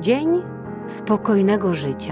Dzień spokojnego życia.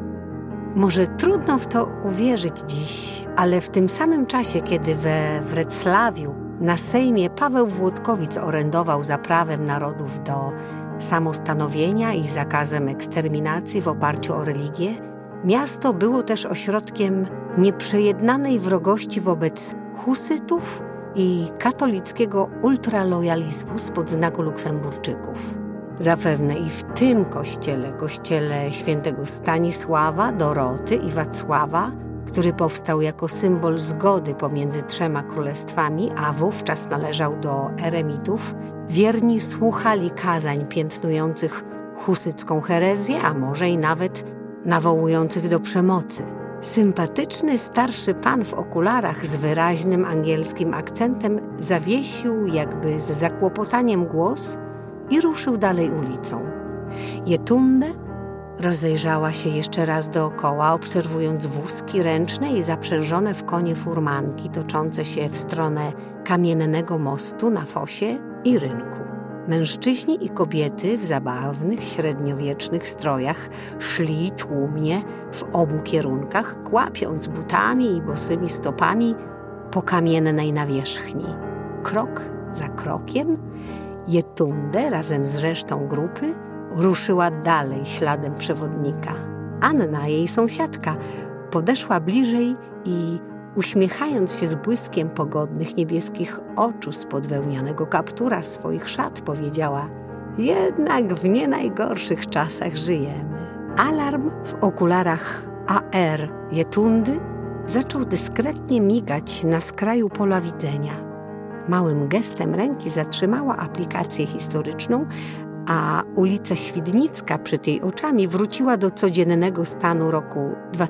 Może trudno w to uwierzyć dziś, ale w tym samym czasie, kiedy we Wrecławiu na Sejmie Paweł Włodkowic orędował za prawem narodów do samostanowienia i zakazem eksterminacji w oparciu o religię, miasto było też ośrodkiem nieprzejednanej wrogości wobec husytów i katolickiego ultralojalizmu spod znaku Luksemburczyków. Zapewne i w tym kościele świętego Stanisława, Doroty i Wacława, który powstał jako symbol zgody pomiędzy trzema królestwami, a wówczas należał do eremitów, wierni słuchali kazań piętnujących husycką herezję, a może i nawet nawołujących do przemocy. Sympatyczny starszy pan w okularach z wyraźnym angielskim akcentem zawiesił jakby z zakłopotaniem głos i ruszył dalej ulicą. Jetunde rozejrzała się jeszcze raz dookoła, obserwując wózki ręczne i zaprzężone w konie furmanki toczące się w stronę kamiennego mostu na fosie i rynku. Mężczyźni i kobiety w zabawnych, średniowiecznych strojach szli tłumnie w obu kierunkach, kłapiąc butami i bosymi stopami po kamiennej nawierzchni. Krok za krokiem Jetunde razem z resztą grupy ruszyła dalej śladem przewodnika. Anna, jej sąsiadka, podeszła bliżej i uśmiechając się z błyskiem pogodnych niebieskich oczu spod wełnianego kaptura swoich szat, powiedziała: jednak w nie najgorszych czasach żyjemy. Alarm w okularach AR Jetundy zaczął dyskretnie migać na skraju pola widzenia. Małym gestem ręki zatrzymała aplikację historyczną, a ulica Świdnicka przed jej oczami wróciła do codziennego stanu roku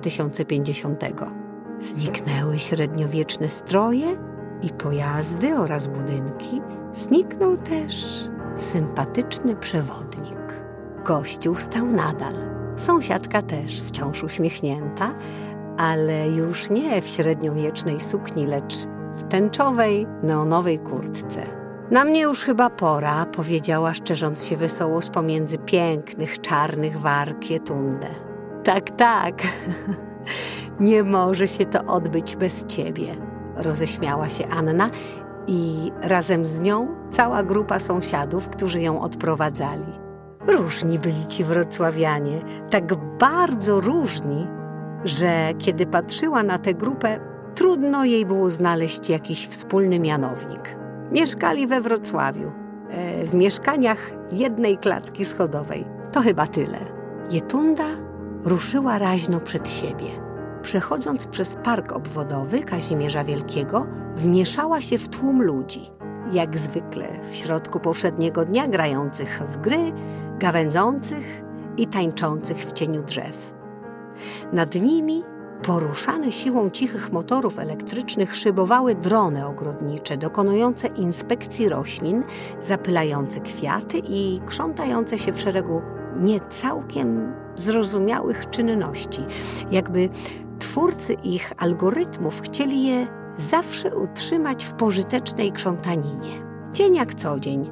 2050. Zniknęły średniowieczne stroje i pojazdy oraz budynki. Zniknął też sympatyczny przewodnik. Kościół stał nadal. Sąsiadka też wciąż uśmiechnięta, ale już nie w średniowiecznej sukni, lecz w tęczowej, neonowej kurtce. Na mnie już chyba pora, powiedziała, szczerząc się wesoło z pomiędzy pięknych, czarnych warg Jetunde. Tak, nie może się to odbyć bez ciebie, roześmiała się Anna i razem z nią cała grupa sąsiadów, którzy ją odprowadzali. Różni byli ci wrocławianie, tak bardzo różni, że kiedy patrzyła na tę grupę, trudno jej było znaleźć jakiś wspólny mianownik. Mieszkali we Wrocławiu, w mieszkaniach jednej klatki schodowej. To chyba tyle. Jetunda ruszyła raźno przed siebie. Przechodząc przez park obwodowy Kazimierza Wielkiego, wmieszała się w tłum ludzi. Jak zwykle w środku powszedniego dnia grających w gry, gawędzących i tańczących w cieniu drzew. Nad nimi, poruszane siłą cichych motorów elektrycznych, szybowały drony ogrodnicze dokonujące inspekcji roślin, zapylające kwiaty i krzątające się w szeregu niecałkiem zrozumiałych czynności. Jakby twórcy ich algorytmów chcieli je zawsze utrzymać w pożytecznej krzątaninie. Dzień jak co dzień,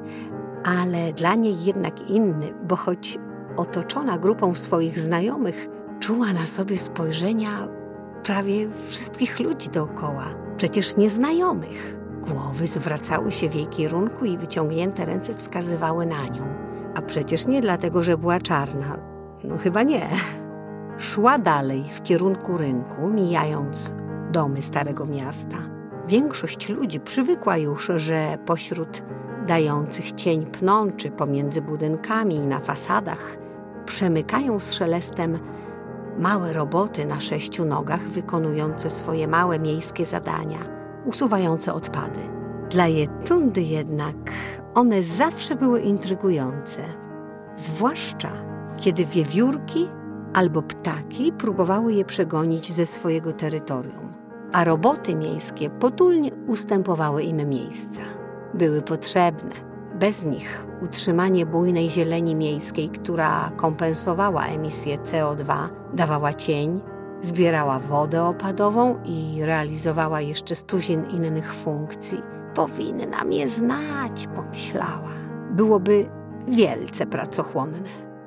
ale dla niej jednak inny, bo choć otoczona grupą swoich znajomych, czuła na sobie spojrzenia prawie wszystkich ludzi dookoła, przecież nieznajomych. Głowy zwracały się w jej kierunku i wyciągnięte ręce wskazywały na nią. A przecież nie dlatego, że była czarna. No chyba nie. Szła dalej w kierunku rynku, mijając domy Starego Miasta. Większość ludzi przywykła już, że pośród dających cień pnączy pomiędzy budynkami i na fasadach przemykają z szelestem małe roboty na 6 nogach wykonujące swoje małe miejskie zadania, usuwające odpady. Dla Jetundy jednak one zawsze były intrygujące, zwłaszcza kiedy wiewiórki albo ptaki próbowały je przegonić ze swojego terytorium, a roboty miejskie potulnie ustępowały im miejsca. Były potrzebne. Bez nich utrzymanie bujnej zieleni miejskiej, która kompensowała emisję CO2, dawała cień, zbierała wodę opadową i realizowała jeszcze stuzin innych funkcji, powinna mnie znać, pomyślała. Byłoby wielce pracochłonne.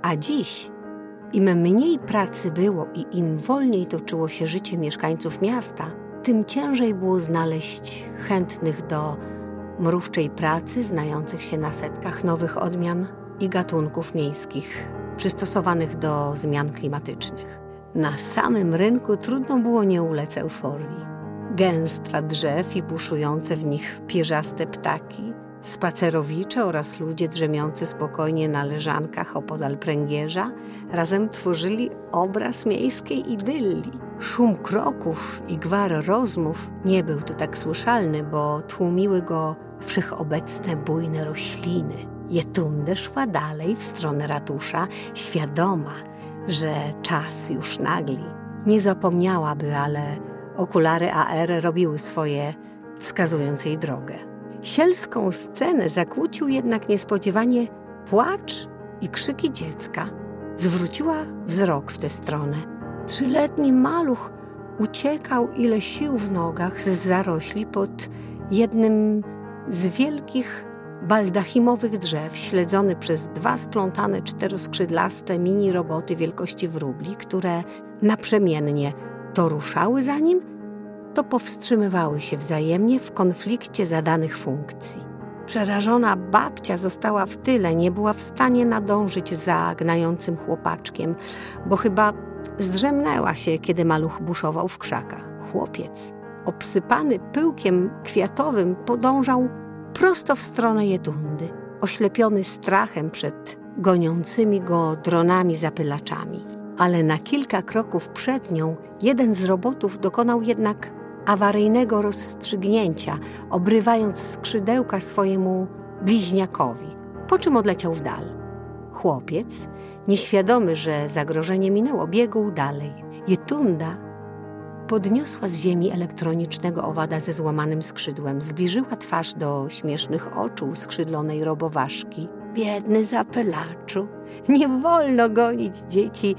A dziś im mniej pracy było i im wolniej toczyło się życie mieszkańców miasta, tym ciężej było znaleźć chętnych do mrówczej pracy, znających się na setkach nowych odmian i gatunków miejskich, przystosowanych do zmian klimatycznych. Na samym rynku trudno było nie ulec euforii. Gęstwa drzew i buszujące w nich pierzaste ptaki, spacerowicze oraz ludzie drzemiący spokojnie na leżankach opodal pręgierza razem tworzyli obraz miejskiej idylii. Szum kroków i gwar rozmów nie był tu tak słyszalny, bo tłumiły go wszechobecne bujne rośliny. Jetunde szła dalej w stronę ratusza, świadoma, że czas już nagli. Nie zapomniałaby, ale okulary AR robiły swoje, wskazując jej drogę. Sielską scenę zakłócił jednak niespodziewanie płacz i krzyki dziecka. Zwróciła wzrok w tę stronę. 3-letni maluch uciekał ile sił w nogach z zarośli pod jednym z wielkich baldachimowych drzew, śledzony przez 2 splątane 4-skrzydlaste mini-roboty wielkości wróbli, które naprzemiennie to ruszały za nim, to powstrzymywały się wzajemnie w konflikcie zadanych funkcji. Przerażona babcia została w tyle, nie była w stanie nadążyć za gnającym chłopaczkiem, bo chyba zdrzemnęła się, kiedy maluch buszował w krzakach. Chłopiec, obsypany pyłkiem kwiatowym, podążał prosto w stronę Jetundy, oślepiony strachem przed goniącymi go dronami zapylaczami. Ale na kilka kroków przed nią jeden z robotów dokonał jednak awaryjnego rozstrzygnięcia, obrywając skrzydełka swojemu bliźniakowi, po czym odleciał w dal. Chłopiec, nieświadomy, że zagrożenie minęło, biegł dalej. Jetunda podniosła z ziemi elektronicznego owada ze złamanym skrzydłem, zbliżyła twarz do śmiesznych oczu skrzydlonej roboważki. Biedny zapylaczu, nie wolno gonić dzieci,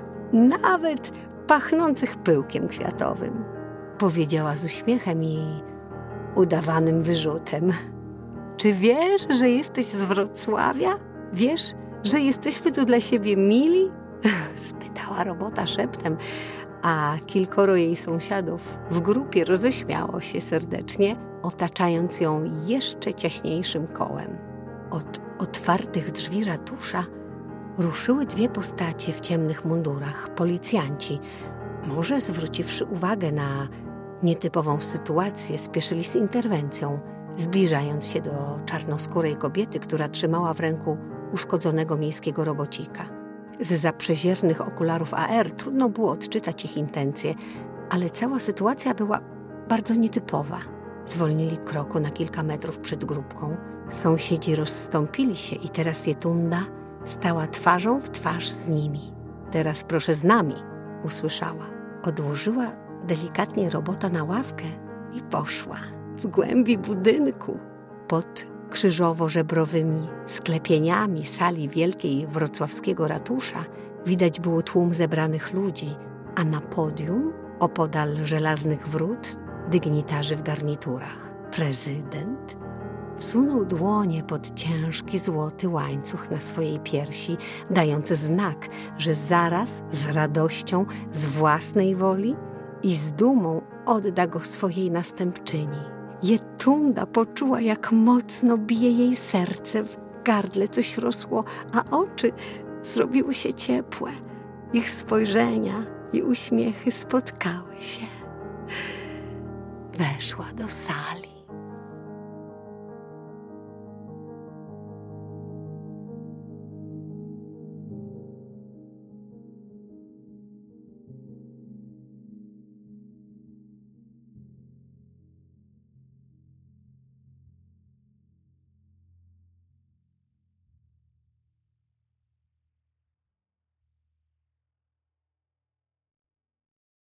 nawet pachnących pyłkiem kwiatowym, powiedziała z uśmiechem i udawanym wyrzutem. Czy wiesz, że jesteś z Wrocławia? Wiesz, że jesteśmy tu dla siebie mili? Spytała robota szeptem, a kilkoro jej sąsiadów w grupie roześmiało się serdecznie, otaczając ją jeszcze ciaśniejszym kołem. Od otwartych drzwi ratusza ruszyły 2 postacie w ciemnych mundurach, policjanci. Może zwróciwszy uwagę na nietypową sytuację, spieszyli z interwencją, zbliżając się do czarnoskórej kobiety, która trzymała w ręku uszkodzonego miejskiego robocika. Z zaprzeziernych okularów AR trudno było odczytać ich intencje, ale cała sytuacja była bardzo nietypowa. Zwolnili kroku na kilka metrów przed grupką. Sąsiedzi rozstąpili się i teraz Jetunda stała twarzą w twarz z nimi. Teraz proszę z nami, usłyszała. Odłożyła delikatnie robota na ławkę i poszła. W głębi budynku, pod krzyżowo-żebrowymi sklepieniami sali wielkiej wrocławskiego ratusza, widać było tłum zebranych ludzi, a na podium, opodal żelaznych wrót, dygnitarzy w garniturach. Prezydent wsunął dłonie pod ciężki złoty łańcuch na swojej piersi, dając znak, że zaraz z radością, z własnej woli i z dumą odda go swojej następczyni. Jetunda poczuła, jak mocno bije jej serce, w gardle coś rosło, a oczy zrobiły się ciepłe. Ich spojrzenia i uśmiechy spotkały się. Weszła do sali.